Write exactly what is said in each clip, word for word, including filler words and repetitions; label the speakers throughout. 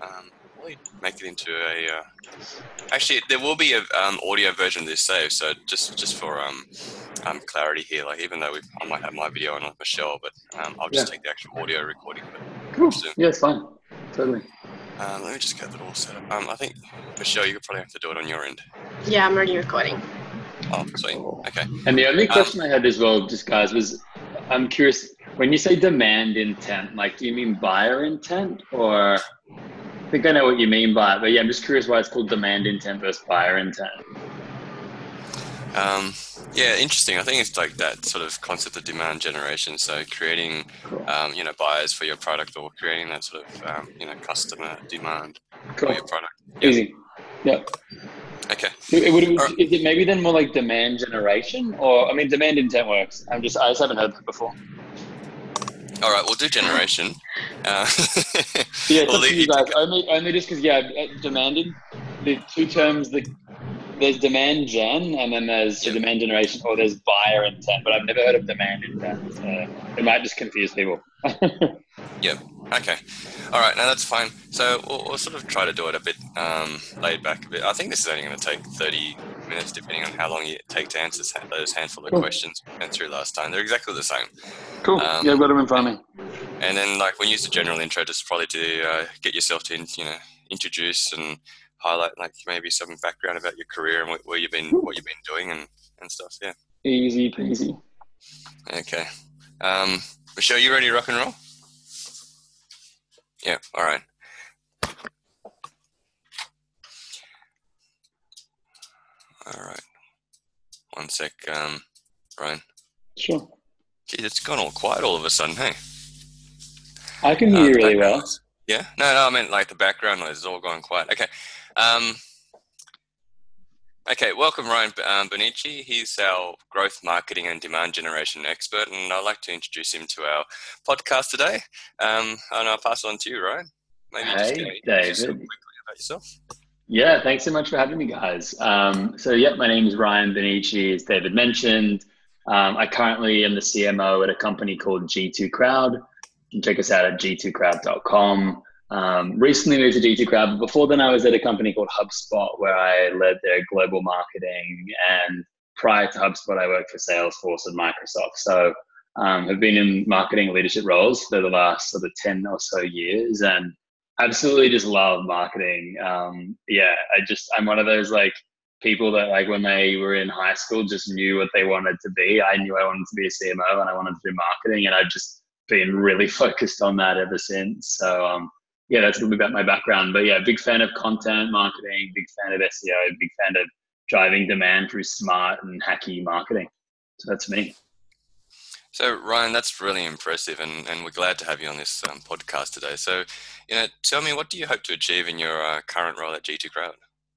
Speaker 1: um, probably make it into a. Uh, actually, there will be a um, audio version of this save. So just just for um, um, clarity here, like even though we, I might have my video on with Michelle, but um, I'll just
Speaker 2: Yeah.
Speaker 1: take the actual audio recording of it.
Speaker 2: Cool.
Speaker 1: Soon.
Speaker 2: Yeah, it's fine. Totally.
Speaker 1: Um, let me just get that all set up. Um, I think Michelle, you could probably have to do it on your end.
Speaker 3: Yeah, I'm already recording.
Speaker 1: Oh, sweet. Okay.
Speaker 2: And the only
Speaker 1: Um,
Speaker 2: question I had as well, just guys, was I'm curious, when you say demand intent, like do you mean buyer intent, or I think I know what you mean by it, but yeah, I'm just curious why it's called demand intent versus buyer intent.
Speaker 1: Um, yeah, interesting. I think it's like that sort of concept of demand generation. So creating,
Speaker 2: Cool.
Speaker 1: um, you know, buyers for your product, or creating that sort of, um, you know, customer demand
Speaker 2: Cool.
Speaker 1: for your product.
Speaker 2: Yeah. Easy. Yeah.
Speaker 1: Okay.
Speaker 2: It, would, it,
Speaker 1: right.
Speaker 2: Is it maybe then more like demand generation, or I mean, demand intent works. I'm just I just haven't heard that before.
Speaker 1: All right, we'll do generation. Uh,
Speaker 2: yeah, it's
Speaker 1: we'll
Speaker 2: up to you guys.
Speaker 1: to
Speaker 2: only, only just because yeah, demanding the two terms the. There's demand gen, and then there's
Speaker 1: yep.
Speaker 2: so demand generation, or there's buyer intent, but I've never heard of demand intent. So it might just confuse people.
Speaker 1: Yep. Okay. All right. Now that's fine. So we'll, we'll sort of try to do it a bit um, laid back a bit. I think this is only going to take thirty minutes, depending on how long you take to answer those handful of cool. questions we went through last time. They're exactly the same.
Speaker 2: Cool. Um, yeah, I've got them in front of me.
Speaker 1: And then, like, when you use the general intro, just probably to uh, get yourself to, you know, introduce and highlight, like, maybe some background about your career and what, where you've been, what you've been doing, and, and stuff. Yeah.
Speaker 2: Easy peasy.
Speaker 1: Okay. Um, Michelle, you ready to rock and roll? Yeah. All right. All right. One sec, um, Ryan.
Speaker 2: Sure.
Speaker 1: Gee, it's gone all quiet all of a sudden, hey?
Speaker 2: I can hear uh, you really well.
Speaker 1: Noise. Yeah? No, no, I meant like the background noise is all gone quiet. Okay. Um, okay, welcome Ryan um, Bonici. He's our growth marketing and demand generation expert, and I'd like to introduce him to our podcast today. Um, and I'll pass it on to you, Ryan. Maybe
Speaker 2: hey,
Speaker 1: just
Speaker 2: David.
Speaker 1: quickly about yourself.
Speaker 2: Yeah, thanks so much for having me, guys. Um, so, yeah, my name is Ryan Bonici, as David mentioned. Um, I currently am the C M O at a company called G two Crowd. You can check us out at g two crowd dot com. Um, recently moved to G two Crowd, but before then I was at a company called HubSpot, where I led their global marketing. And prior to HubSpot, I worked for Salesforce and Microsoft. So um, I've been in marketing leadership roles for the last sort of ten or so years, and absolutely just love marketing. Um, yeah, I just, I'm one of those like people that like when they were in high school just knew what they wanted to be. I knew I wanted to be a C M O and I wanted to do marketing, and I've just been really focused on that ever since. So um, yeah, that's a little bit about my background. But yeah, big fan of content marketing, big fan of S E O, big fan of driving demand through smart and hacky marketing. So that's me.
Speaker 1: So Ryan, that's really impressive, and, and we're glad to have you on this um, podcast today. So, you know, tell me, what do you hope to achieve in your uh, current role at G two Crowd?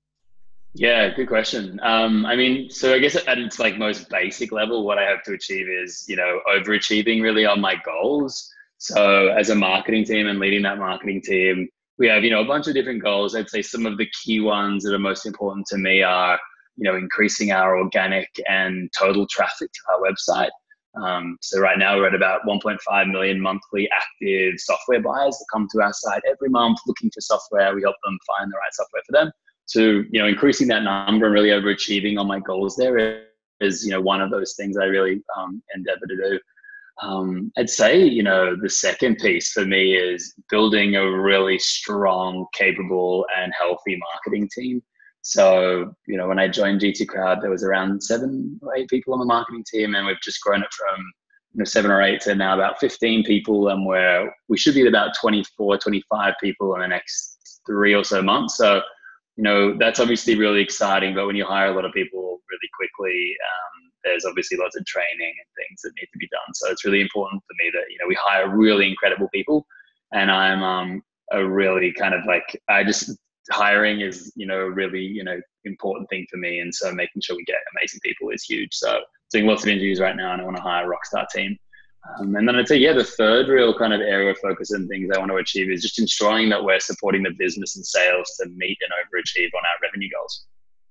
Speaker 2: Yeah, good question. Um, I mean, so I guess at its like most basic level, what I hope to achieve is, you know, overachieving really on my goals. So as a marketing team and leading that marketing team, we have, you know, a bunch of different goals. I'd say some of the key ones that are most important to me are, you know, increasing our organic and total traffic to our website. Um, so right now we're at about one point five million monthly active software buyers that come to our site every month looking for software. We help them find the right software for them. So, you know, increasing that number and really overachieving on my goals there is, you know, one of those things I really um, endeavor to do. Um, I'd say, you know, the second piece for me is building a really strong, capable and healthy marketing team. So, you know, when I joined G two Crowd, there was around seven or eight people on the marketing team, and we've just grown it from, you know, seven or eight to now about fifteen people. And where we should be at about twenty-four, twenty-five people in the next three or so months. So, you know, that's obviously really exciting, but when you hire a lot of people really quickly, um, there's obviously lots of training and things that need to be done. So it's really important for me that, you know, we hire really incredible people, and I'm um, a really kind of like, I just, hiring is, you know, a really, you know, important thing for me. And so making sure we get amazing people is huge. So doing lots of interviews right now, and I want to hire a rockstar team. Um, and then I'd say, yeah, the third real kind of area of focus and things I want to achieve is just ensuring that we're supporting the business and sales to meet and overachieve on our revenue goals.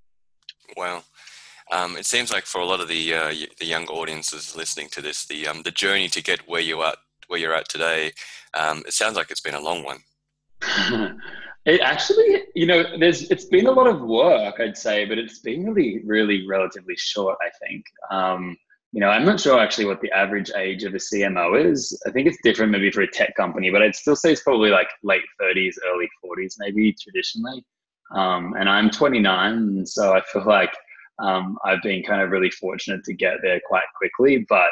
Speaker 1: Wow. Um, it seems like for a lot of the uh, the young audiences listening to this, the um, the journey to get where you are, where you're at today, um, it sounds like it's been a long one.
Speaker 2: It actually, you know, there's it's been a lot of work, I'd say, but it's been really, really relatively short, I think. Um, you know, I'm not sure actually what the average age of a C M O is. I think it's different maybe for a tech company, but I'd still say it's probably like late thirties, early forties, maybe traditionally. Um, and I'm twenty-nine, and so I feel like um, I've been kind of really fortunate to get there quite quickly. But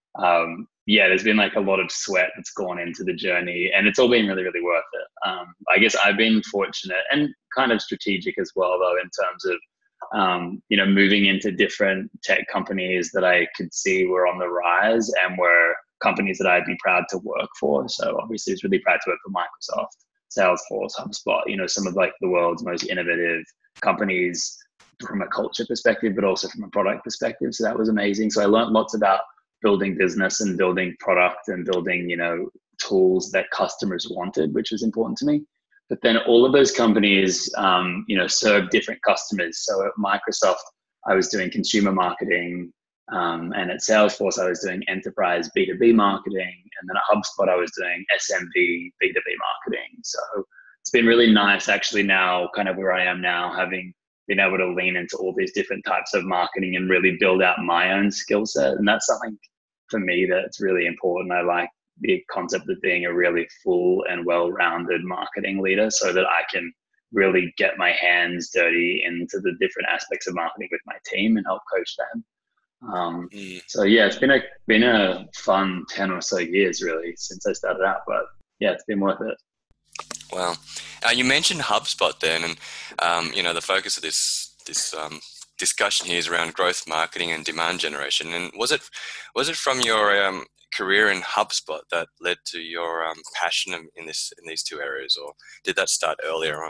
Speaker 2: um, yeah, there's been like a lot of sweat that's gone into the journey, and it's all been really, really worth it. Um, I guess I've been fortunate and kind of strategic as well, though, in terms of um, you know, moving into different tech companies that I could see were on the rise and were companies that I'd be proud to work for. So obviously, it's really proud to work for Microsoft, Salesforce, HubSpot. You know, some of like the world's most innovative companies from a culture perspective, but also from a product perspective. So that was amazing. So I learned lots about building business and building product and building, you know, tools that customers wanted, which was important to me. But then all of those companies, um, you know, serve different customers. So at Microsoft, I was doing consumer marketing, um, and at Salesforce, I was doing enterprise B two B marketing, and then at HubSpot, I was doing S M B B two B marketing. So it's been really nice, actually, now kind of where I am now, having been able to lean into all these different types of marketing and really build out my own skill set. And that's something for me that's really important. I like the concept of being a really full and well-rounded marketing leader so that I can really get my hands dirty into the different aspects of marketing with my team and help coach them. Um,
Speaker 1: Mm.
Speaker 2: so yeah, it's been a been a fun ten or so years really since I started out, but yeah, it's been worth it.
Speaker 1: Wow. Uh, you mentioned HubSpot then, and um, you know, the focus of this this um, discussion here is around growth marketing and demand generation. And was it was it from your um, career in HubSpot that led to your um, passion in, in this in these two areas, or did that start earlier on?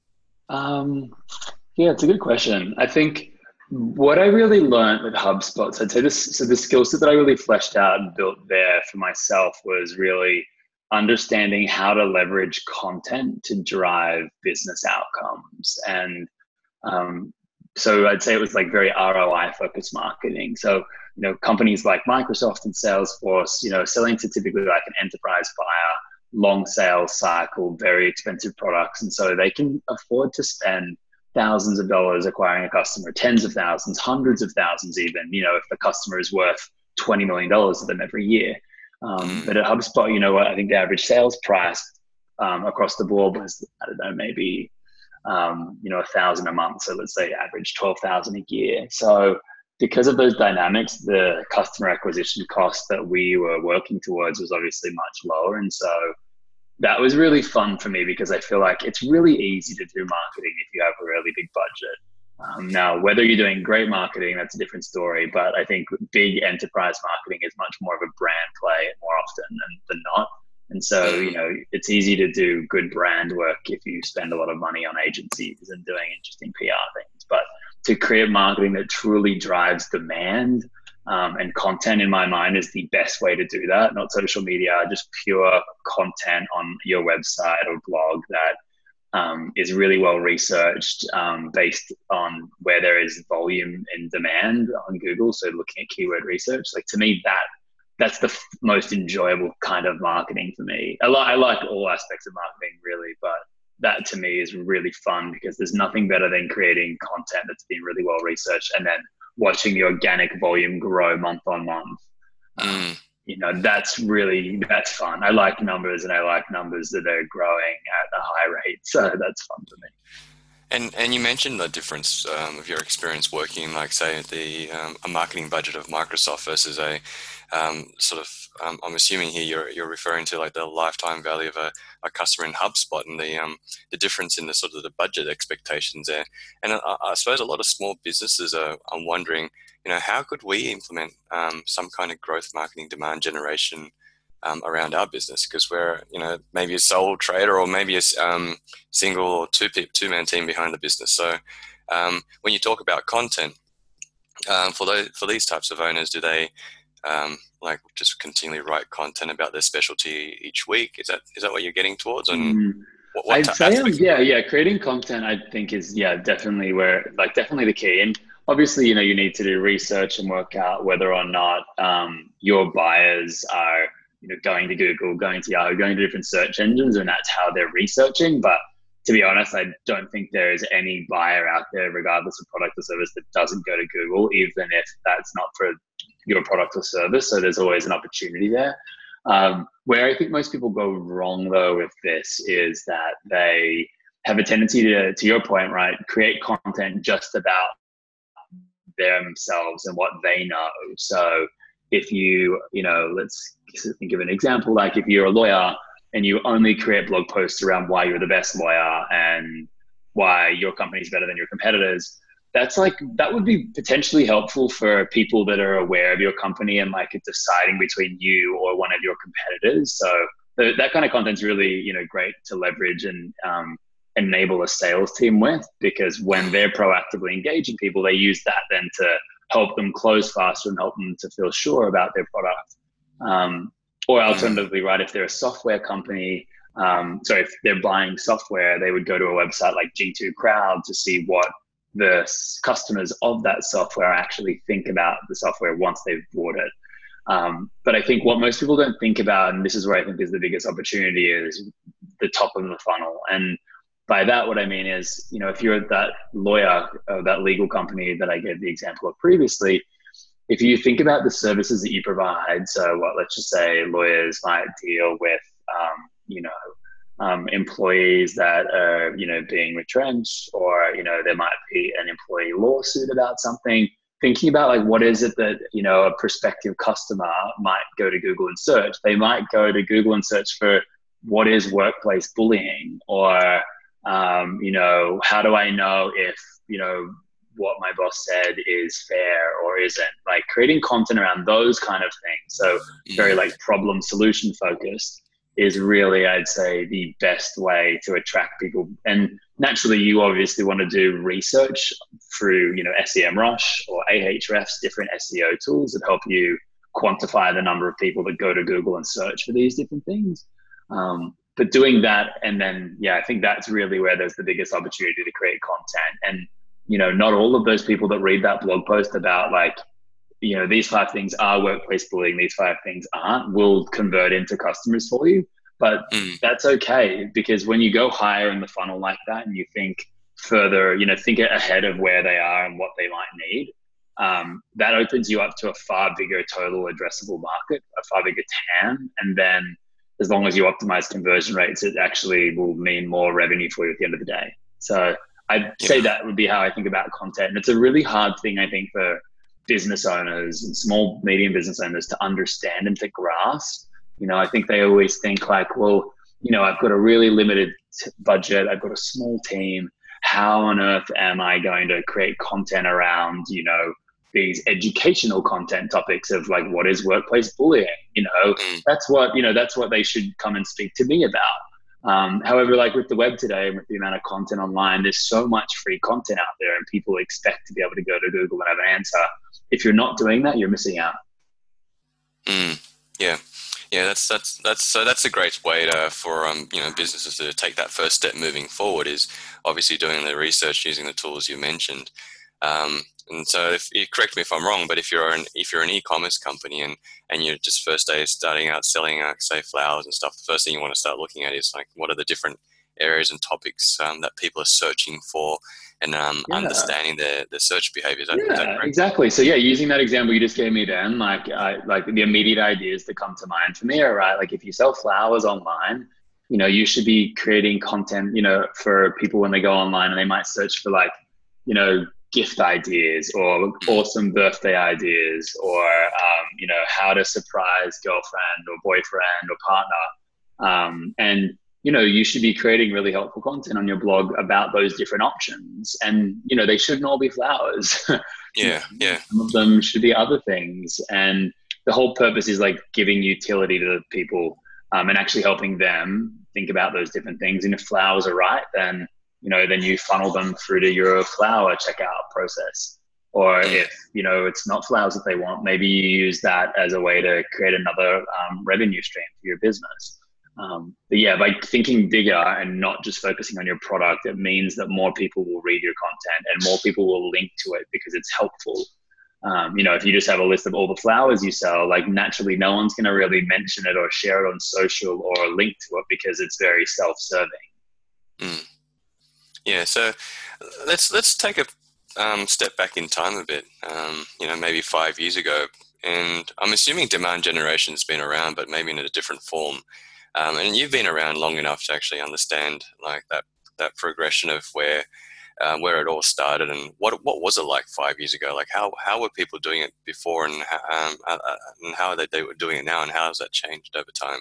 Speaker 2: Um, yeah, it's a good question. I think what I really learned with HubSpot, so I'd say this, so the skill set that I really fleshed out and built there for myself was really understanding how to leverage content to drive business outcomes. And um, so I'd say it was like very R O I focused marketing. So, you know, companies like Microsoft and Salesforce, you know, selling to typically like an enterprise buyer, long sales cycle, very expensive products. And so they can afford to spend thousands of dollars acquiring a customer, tens of thousands, hundreds of thousands even, you know, if the customer is worth twenty million dollars to them every year. Um,
Speaker 1: Mm.
Speaker 2: but at HubSpot, you know what, I think the average sales price um, across the board was, I don't know, maybe um, you know, a thousand a month. So let's say average twelve thousand a year. So because of those dynamics, the customer acquisition cost that we were working towards was obviously much lower. And so that was really fun for me because I feel like it's really easy to do marketing if you have a really big budget. Um, now, whether you're doing great marketing, that's a different story. But I think big enterprise marketing is much more of a brand play more often than, than not. And so, you
Speaker 1: Mm.
Speaker 2: know, it's easy to do good brand work if you spend a lot of money on agencies and doing interesting P R things. But to create marketing that truly drives demand um, and content, in my mind, is the best way to do that. Not social media, just pure content on your website or blog that um, is really well researched um, based on where there is volume and demand on Google. So looking at keyword research, like to me, that that's the f- most enjoyable kind of marketing for me. I, li- I like all aspects of marketing really, but that to me is really fun because there's nothing better than creating content that's been really well researched and then watching the organic volume grow month on month. Um,
Speaker 1: Mm.
Speaker 2: you know, that's really, that's fun. I like numbers and I like numbers that are growing at a high rate. So that's fun for me.
Speaker 1: And and you mentioned the difference um, of your experience working, like say, the um, a marketing budget of Microsoft versus a um, sort of. Um, I'm assuming here you're you're referring to like the lifetime value of a, a customer in HubSpot and the um, the difference in the sort of the budget expectations there. And I, I suppose a lot of small businesses are, are wondering, you know, how could we implement um, some kind of growth marketing demand generation um, around our business because we're, you know, maybe a sole trader or maybe a s- um, single or two pe- two man team behind the business. So um, when you talk about content um, for those for these types of owners, do they um, like just continually write content about their specialty each week? Is that is that what you're getting towards? And
Speaker 2: Mm,
Speaker 1: what what
Speaker 2: I'd
Speaker 1: t-
Speaker 2: say, um,
Speaker 1: aspects?
Speaker 2: yeah, yeah, creating content, I think is, yeah, definitely where, like, definitely the key. And obviously, you know, you need to do research and work out whether or not um, your buyers are, you know, going to Google, going to Yahoo, going to different search engines, and that's how they're researching. But to be honest, I don't think there is any buyer out there, regardless of product or service, that doesn't go to Google, even if that's not for your product or service. So there's always an opportunity there. Um, where I think most people go wrong though with this is that they have a tendency to, to your point, right, create content just about themselves and what they know. So if you, you know, let's think of an example, like if you're a lawyer and you only create blog posts around why you're the best lawyer and why your company is better than your competitors, that's like, that would be potentially helpful for people that are aware of your company and like deciding between you or one of your competitors. So the, that kind of content's really, you know, great to leverage and um, enable a sales team with, because when they're proactively engaging people, they use that then to help them close faster and help them to feel sure about their product. Um, or alternatively, right, if they're a software company, um, so if they're buying software, they would go to a website like G two Crowd to see what the customers of that software actually think about the software once they've bought it. Um, but I think what most people don't think about, and this is where I think is the biggest opportunity, is the top of the funnel. And by that, what I mean is, you know, if you're that lawyer or that legal company that I gave the example of previously, if you think about the services that you provide, so what, let's just say lawyers might deal with, um, you know, um, employees that are, you know, being retrenched, or, you know, there might be an employee lawsuit about something. Thinking about like, what is it that, you know, a prospective customer might go to Google and search? They might go to Google and search for what is workplace bullying, or, um, you know, how do I know if, you know, what my boss said is fair or isn't? Like creating content around those kind of things. So very like problem solution focused is really, I'd say, the best way to attract people. And naturally, you obviously want to do research through, you know, SEMrush or Ahrefs, different S E O tools that help you quantify the number of people that go to Google and search for these different things. Um, but doing that, and then, yeah, I think that's really where there's the biggest opportunity to create content. And, you know, not all of those people that read that blog post about like, you know, these five things are workplace bullying, these five things aren't, will convert into customers for you. But mm. that's okay, because when you go higher in the funnel like that and you think further, you know, think ahead of where they are and what they might need, um, that opens you up to a far bigger total addressable market, a far bigger T A M. And then as long as you optimize conversion rates, it actually will mean more revenue for you at the end of the day. So I'd yeah. say that would be how I think about content. And it's a really hard thing, I think, for business owners and small, medium business owners to understand and to grasp. You know, I think they always think like, well, you know, I've got a really limited t- budget. I've got a small team. How on earth am I going to create content around, you know, these educational content topics of like, what is workplace bullying? You know, that's what, you know, that's what they should come and speak to me about. Um, however, like with the web today and with the amount of content online, there's so much free content out there and people expect to be able to go to Google and have an answer. If you're not doing that, you're missing out.
Speaker 1: Mm, yeah. Yeah, that's that's that's so that's a great way to for um you know businesses to take that first step moving forward, is obviously doing the research using the tools you mentioned. Um, and so, if you correct me if I'm wrong, but if you're an if you're an e-commerce company and and you're just first day starting out selling, uh, say, flowers and stuff, the first thing you want to start looking at is like, what are the different areas and topics um, that people are searching for, and um, yeah. understanding their, their search behaviors.
Speaker 2: Yeah, exactly. So yeah, using that example you just gave me, Dan, like I, like the immediate ideas that come to mind for me are, right, like if you sell flowers online, you know, you should be creating content, you know, for people when they go online and they might search for like, you know, gift ideas or awesome birthday ideas, or, um, you know, how to surprise girlfriend or boyfriend or partner. Um, and, you know, you should be creating really helpful content on your blog about those different options. And, you know, they shouldn't all be flowers.
Speaker 1: Yeah, yeah.
Speaker 2: Some of them should be other things. And the whole purpose is like giving utility to the people um, and actually helping them think about those different things. And if flowers are right, then, you know, then you funnel them through to your flower checkout process. Or if, you know, it's not flowers that they want, maybe you use that as a way to create another um, revenue stream for your business. Um, but yeah, by thinking bigger and not just focusing on your product, it means that more people will read your content and more people will link to it because it's helpful. Um, you know, if you just have a list of all the flowers you sell, like naturally no one's going to really mention it or share it on social or link to it because it's very self-serving.
Speaker 1: Mm. Yeah, so let's let's take a um, step back in time a bit. Um, you know, maybe five years ago, and I'm assuming demand generation's been around, but maybe in a different form. Um, and you've been around long enough to actually understand like that that progression of where uh, where it all started and what what was it like five years ago? Like how how were people doing it before, and how, um, uh, uh, and how are they, they were doing it now, and how has that changed over time?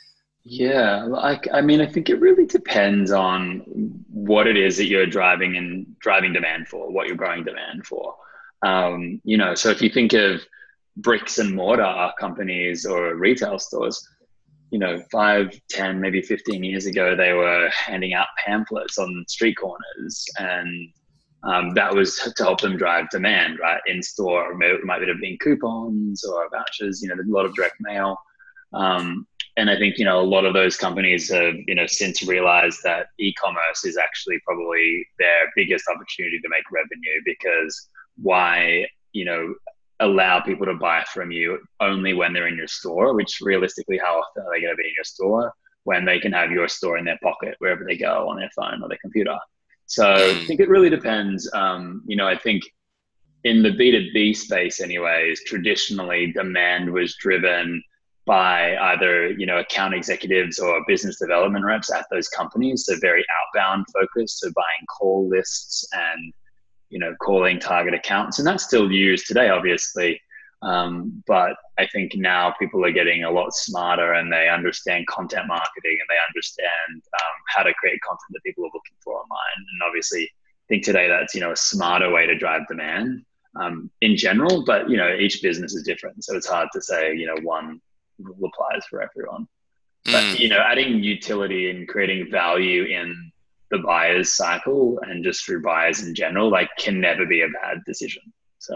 Speaker 2: Yeah, like I mean, I think it really depends on what it is that you're driving and driving demand for, what you're growing demand for. Um, you know, so if you think of bricks and mortar companies or retail stores, you know, five, ten, maybe fifteen years ago, they were handing out pamphlets on street corners, and um, that was to help them drive demand, right? In store, it might have been coupons or vouchers. You know, there's a lot of direct mail. Um, and I think, you know, a lot of those companies have, you know, since realized that e-commerce is actually probably their biggest opportunity to make revenue, because why, you know, allow people to buy from you only when they're in your store, which realistically, how often are they going to be in your store when they can have your store in their pocket wherever they go on their phone or their computer? So I
Speaker 1: Mm,
Speaker 2: think it really depends. Um, you know, I think in the B two B space anyways, traditionally demand was driven by either, you know, account executives or business development reps at those companies. So very outbound focused, so buying call lists and, you know, calling target accounts. And that's still used today, obviously. Um, but I think now people are getting a lot smarter, and they understand content marketing, and they understand um, how to create content that people are looking for online. And obviously, I think today that's, you know, a smarter way to drive demand um, in general. But, you know, each business is different. So it's hard to say, you know, one rule applies for everyone. But,
Speaker 1: mm.
Speaker 2: you know, adding utility and creating value in the buyer's cycle and just through buyers in general, like, can never be a bad decision. So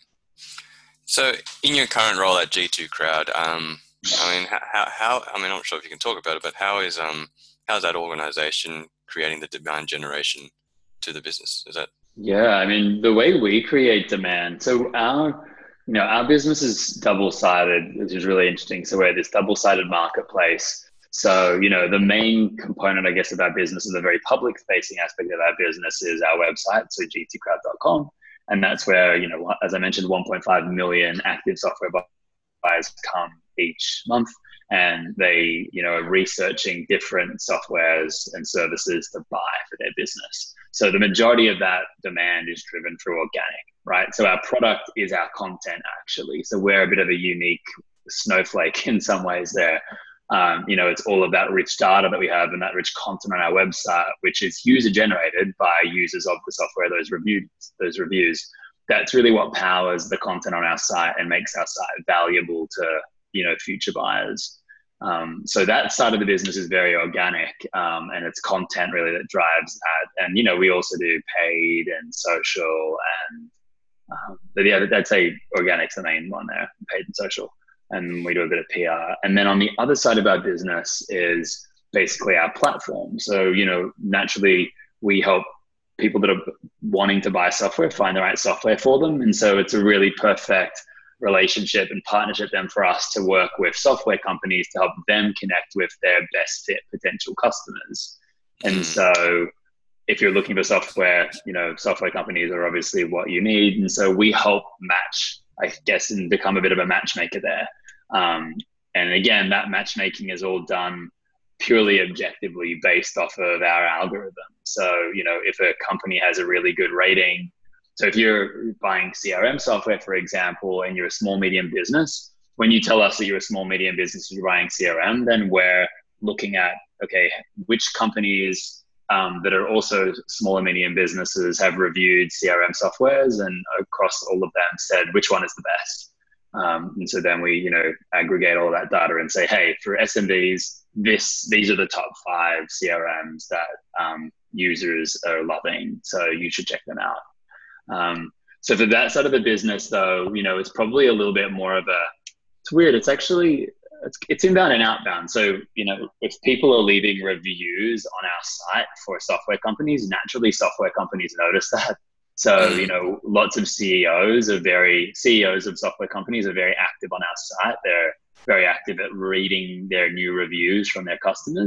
Speaker 1: So, in your current role at G two Crowd, um, I mean, how, how, I mean, I'm not sure if you can talk about it, but how is um, how's that organization creating the demand generation to the business? Is that
Speaker 2: yeah, I mean, the way we create demand, so our, you know, our business is double-sided, which is really interesting. So we're this double-sided marketplace. So, you know, the main component, I guess, of our business, is the very public-facing aspect of our business, is our website, so g t crowd dot com. And that's where, you know, as I mentioned, one point five million active software buyers come each month, and they, you know, are researching different softwares and services to buy for their business. So the majority of that demand is driven through organic, right? So our product is our content, actually. So we're a bit of a unique snowflake in some ways there. Um, you know, it's all of that rich data that we have and that rich content on our website, which is user generated by users of the software, those reviews, those reviews. That's really what powers the content on our site and makes our site valuable to, you know, future buyers. Um, so that side of the business is very organic, um, and it's content really that drives that. And, you know, we also do paid and social, and um, but yeah, I'd say organic's the main one there, paid and social. And we do a bit of P R. And then on the other side of our business is basically our platform. So, you know, naturally we help people that are wanting to buy software find the right software for them. And so it's a really perfect relationship and partnership then for us to work with software companies to help them connect with their best fit potential customers. And
Speaker 1: mm,
Speaker 2: so if you're looking for software, you know, software companies are obviously what you need. And so we help match, I guess, and become a bit of a matchmaker there. Um, and again, that matchmaking is all done purely objectively based off of our algorithm. So, you know, if a company has a really good rating, so if you're buying C R M software, for example, and you're a small, medium business, when you tell us that you're a small, medium business and you're buying C R M, then we're looking at, okay, which companies um, that are also small and medium businesses have reviewed C R M softwares, and across all of them said which one is the best. Um, and so then we, you know, aggregate all that data and say, hey, for S M Bs, this these are the top five C R Ms that um, users are loving, so you should check them out. Um, so for that side of the business, though, you know, it's probably a little bit more of a, it's weird. It's actually, it's, it's inbound and outbound. So, you know, if people are leaving reviews on our site for software companies, naturally software companies notice that. So, you
Speaker 1: mm,
Speaker 2: know, lots of C E Os are very, C E Os of software companies are very active on our site. They're very active at reading their new reviews from their customers.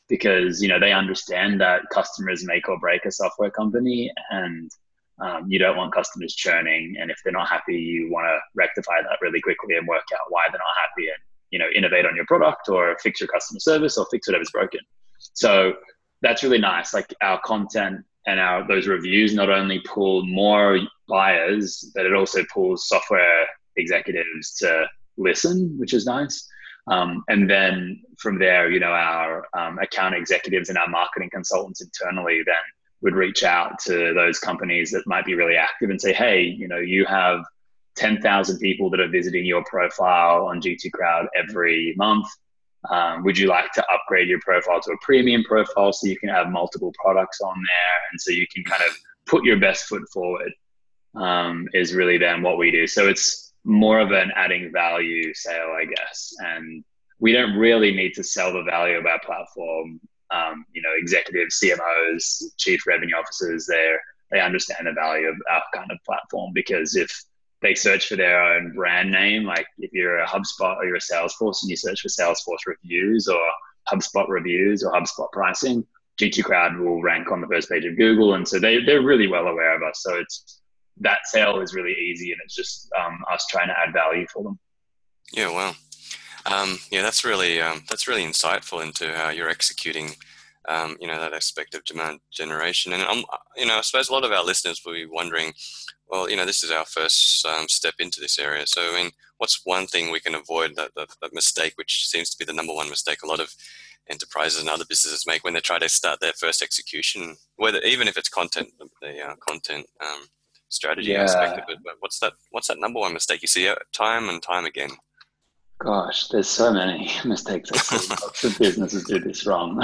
Speaker 2: because, you know, they understand that customers make or break a software company, and um, you don't want customers churning. And if they're not happy, you want to rectify that really quickly and work out why they're not happy, and, you know, innovate on your product or fix your customer service or fix whatever's broken. So that's really nice. Like our content and our those reviews not only pull more buyers, but it also pulls software executives to listen, which is nice. Um, and then from there, you know, our um, account executives and our marketing consultants internally then would reach out to those companies that might be really active and say, hey, you know, you have ten thousand people that are visiting your profile on G two Crowd every month. Um, would you like to upgrade your profile to a premium profile so you can have multiple products on there, and so you can kind of put your best foot forward, um, is really then what we do. So it's more of an adding value sale, I guess. And we don't really need to sell the value of our platform. Um, you know, executives, C M Os, chief revenue officers, they they understand the value of our kind of platform, because if they search for their own brand name, like if you're a HubSpot or you're a Salesforce and you search for Salesforce reviews or HubSpot reviews or HubSpot pricing, G two Crowd will rank on the first page of Google. And so they, they're really well aware of us. So it's, that sale is really easy, and it's just um, us trying to add value for them.
Speaker 1: Yeah, well, um, yeah, that's really um, that's really insightful into how you're executing, um, you know, that aspect of demand generation. And um, you know, I suppose a lot of our listeners will be wondering, well, you know, this is our first um, step into this area. So, I mean, what's one thing we can avoid that, that that mistake, which seems to be the number one mistake a lot of enterprises and other businesses make when they try to start their first execution, whether even if it's content, the uh, content. Um, strategy
Speaker 2: yeah.
Speaker 1: aspect of it, but what's that what's that number one mistake you see time and time again?
Speaker 2: Gosh, there's so many mistakes I see. Lots of businesses do this wrong.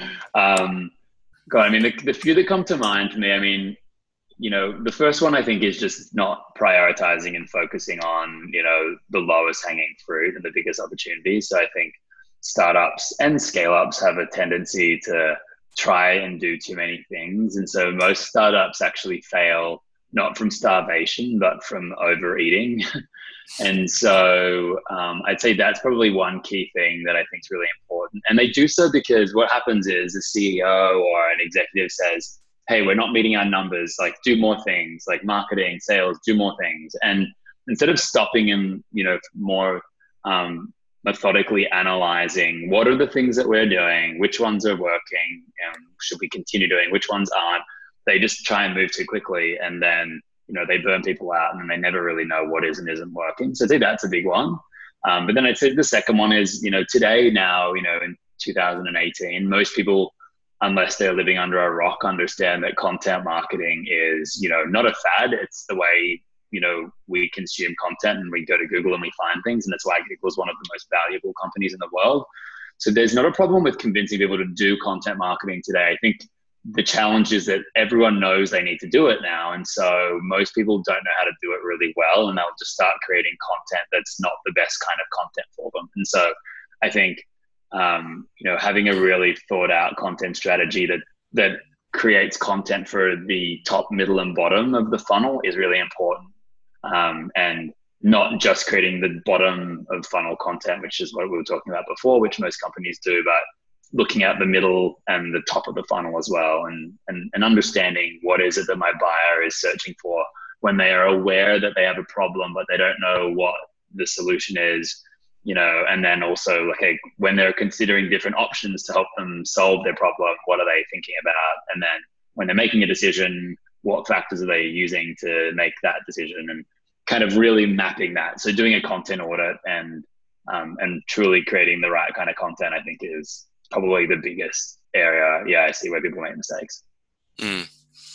Speaker 2: um, God, I mean, the, the few that come to mind for me, I mean, you know, the first one I think is just not prioritizing and focusing on, you know, the lowest hanging fruit and the biggest opportunities. So I think startups and scale ups have a tendency to try and do too many things. And so most startups actually fail not from starvation, but from overeating. And so um, I'd say that's probably one key thing that I think is really important. And they do so because what happens is a C E O or an executive says, hey, we're not meeting our numbers, like do more things, like marketing, sales, do more things. And instead of stopping and, you know, more um, methodically analyzing what are the things that we're doing, which ones are working, and should we continue doing, which ones aren't, they just try and move too quickly, and then, you know, they burn people out, and then they never really know what is and isn't working. So I think that's a big one. Um, but then I'd say the second one is, you know, today now, you know, in two thousand eighteen, most people, unless they're living under a rock, understand that content marketing is, you know, not a fad. It's the way, you know, we consume content, and we go to Google and we find things. And that's why Google is one of the most valuable companies in the world. So there's not a problem with convincing people to do content marketing today. I think the challenge is that everyone knows they need to do it now. And so most people don't know how to do it really well, and they'll just start creating content that's not the best kind of content for them. And so I think, um, you know, having a really thought out content strategy that, that creates content for the top, middle, and bottom of the funnel is really important. Um, and not just creating the bottom of funnel content, which is what we were talking about before, which most companies do, but looking at the middle and the top of the funnel as well, and, and, and understanding what is it that my buyer is searching for when they are aware that they have a problem, but they don't know what the solution is, you know, and then also like, hey, when they're considering different options to help them solve their problem, what are they thinking about? And then when they're making a decision, what factors are they using to make that decision, and kind of really mapping that. So doing a content audit and, um, and truly creating the right kind of content, I think is probably the biggest area, yeah, I see where people make mistakes.
Speaker 1: Mm.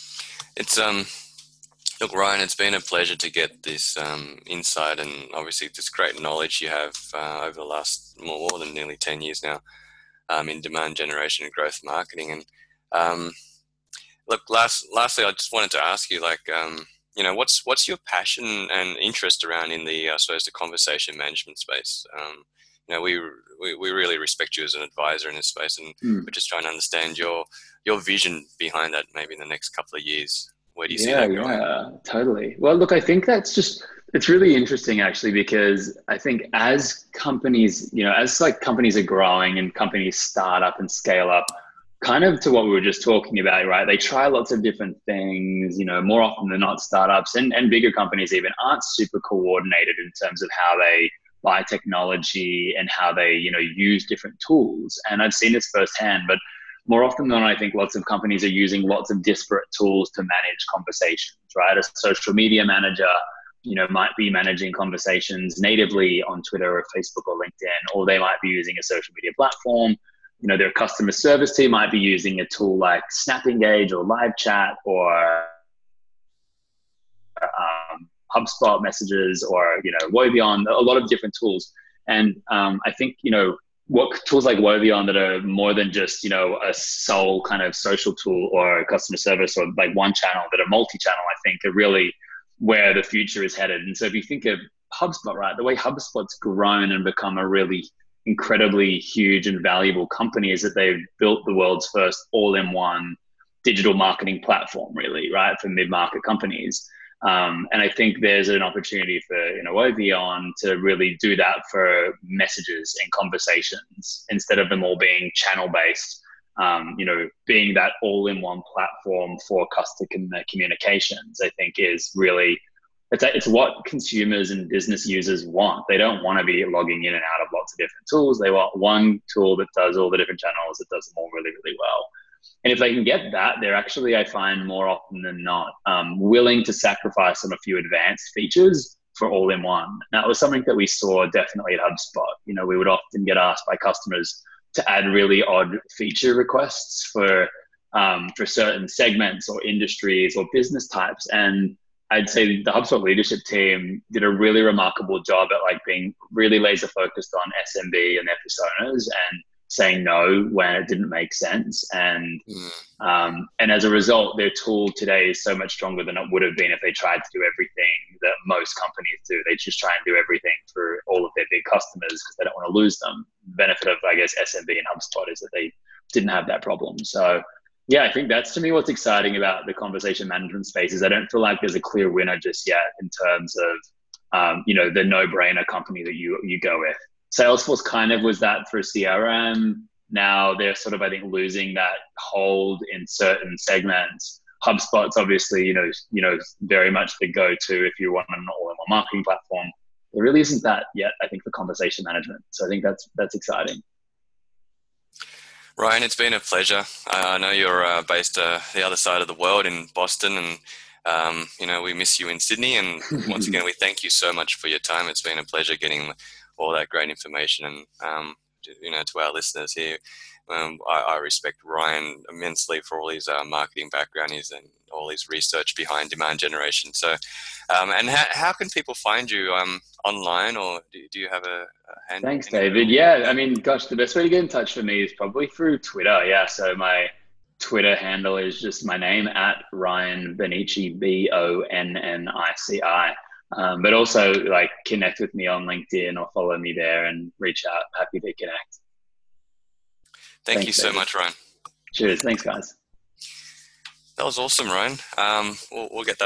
Speaker 1: It's um, look, Ryan, it's been a pleasure to get this um, insight and obviously this great knowledge you have uh, over the last more, more than nearly ten years now um, in demand generation and growth marketing. And um, look, last, lastly, I just wanted to ask you, like, um, you know, what's what's your passion and interest around in the, I suppose, the conversation management space? Um, You know, we, we we really respect you as an advisor in this space, and mm. we're just trying to understand your your vision behind that maybe in the next couple of years. Where do you
Speaker 2: yeah,
Speaker 1: see that going?
Speaker 2: Yeah, totally. Well, look, I think that's just It's really interesting actually, because I think as companies, you know, as like companies are growing and companies start up and scale up, kind of to what we were just talking about, right? They try lots of different things, you know, more often than not, startups and, and bigger companies even aren't super coordinated in terms of how they buy technology and how they, you know, use different tools. And I've seen this firsthand, but more often than not, I think lots of companies are using lots of disparate tools to manage conversations, right? A social media manager, you know, might be managing conversations natively on Twitter or Facebook or LinkedIn, or they might be using a social media platform. You know, their customer service team might be using a tool like Snap Engage or Live Chat or um, HubSpot messages or, you know, Wovion, a lot of different tools. And um, I think, you know, what tools like Wovion that are more than just, you know, a sole kind of social tool or customer service or like one channel, that are multi-channel, I think are really where the future is headed. And so if you think of HubSpot, right, the way HubSpot's grown and become a really incredibly huge and valuable company is that they've built the world's first all-in-one digital marketing platform, really, right, for mid-market companies. Um, and I think there's an opportunity for, you know, Wovion to really do that for messages and conversations instead of them all being channel-based. Um, you know, being that all-in-one platform for customer communications, I think is really, it's, it's what consumers and business users want. They don't want to be logging in and out of lots of different tools. They want one tool that does all the different channels, that does them all really, really well. And if they can get that, they're actually, I find more often than not, um, willing to sacrifice on a few advanced features for all-in-one. That was something that we saw definitely at HubSpot. You know, we would often get asked by customers to add really odd feature requests for um, for certain segments or industries or business types. And I'd say the HubSpot leadership team did a really remarkable job at like being really laser focused on S M B and their personas and saying no when it didn't make sense. And
Speaker 1: Mm.
Speaker 2: um, and as a result, their tool today is so much stronger than it would have been if they tried to do everything that most companies do. They just try and do everything for all of their big customers because they don't want to lose them. The benefit of, I guess, S M B and HubSpot is that they didn't have that problem. So yeah, I think that's to me what's exciting about the conversation management space is I don't feel like there's a clear winner just yet in terms of, um, you know, the no-brainer company that you you go with. Salesforce kind of was that for C R M. Now they're sort of, I think, losing that hold in certain segments. HubSpot's obviously, you know, you know, very much the go-to if you want an all-in-one marketing platform. There really isn't that yet, I think, for conversation management. So I think that's that's exciting.
Speaker 1: Ryan, it's been a pleasure. I know you're uh, based uh, the other side of the world in Boston, and um, you know, we miss you in Sydney. And once again, we thank you so much for your time. It's been a pleasure getting all that great information, and um, you know, to our listeners here, um, I, I respect Ryan immensely for all his uh, marketing background, his and all his research behind demand generation. So, um, and how, how can people find you um, online, or do, do you have a, a hand?
Speaker 2: Thanks, David. Yeah, I mean, gosh, the best way to get in touch with me is probably through Twitter. Yeah, so my Twitter handle is just my name at Ryan Bonnici, B O N N I C I. Um, but also like connect with me on LinkedIn or follow me there and reach out. Happy to connect.
Speaker 1: Thank
Speaker 2: Thanks,
Speaker 1: you so
Speaker 2: David.
Speaker 1: much, Ryan.
Speaker 2: Cheers. Thanks, guys.
Speaker 1: That was awesome, Ryan. Um, we'll, we'll get that.